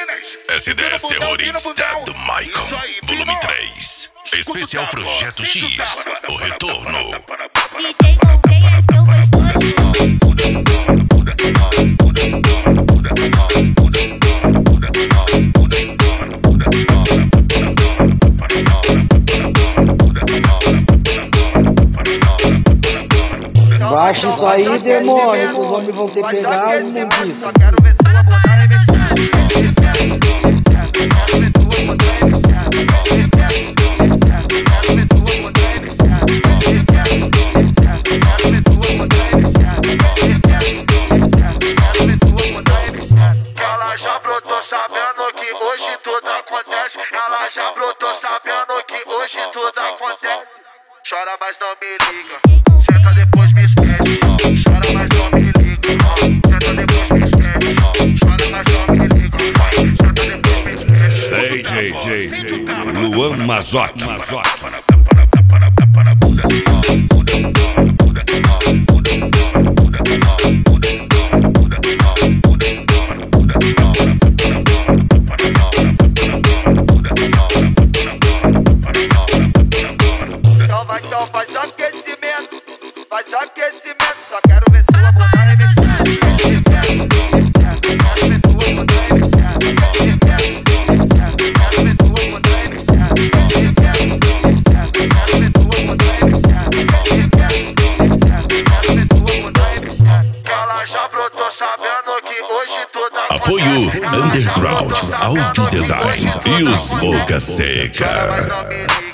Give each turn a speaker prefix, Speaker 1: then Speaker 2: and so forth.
Speaker 1: S10 Terrorista do Michael, volume 3. Especial Projeto X, o retorno.
Speaker 2: DJ Gouveia é seu gostoso.
Speaker 3: Baixa isso aí, demônio, que os homens vão ter pegado e não disse.
Speaker 4: Só quero ver sua bunda mexendo. Quero ver sua bunda mexendo. Quero ver sua bunda mexendo. Quero ver sua bunda mexendo. Quero ver sua bunda mexendo. Ela já brotou sabendo que hoje tudo acontece. Ela já brotou sabendo que hoje tudo acontece. Chora, mas não me liga. Senta depois me esquece. Chora, mas não me liga. Senta depois me esquece. Chora, mas não me liga. Senta depois me esquece.
Speaker 1: DJ Luan Mazoc.
Speaker 4: Então faz aquecimento. Faz aquecimento. Só quero ver sua bunda mexendo. Quero ver sua bunda mexendo. Quero ver sua bunda mexendo. Quero ver sua bunda mexendo. Quero ver sua bunda mexendo. Ela já brotou sabendo que hoje tudo acontece.
Speaker 1: Apoio Underground Audio Design e os Boca Seca.
Speaker 4: Chora, mas não me liga.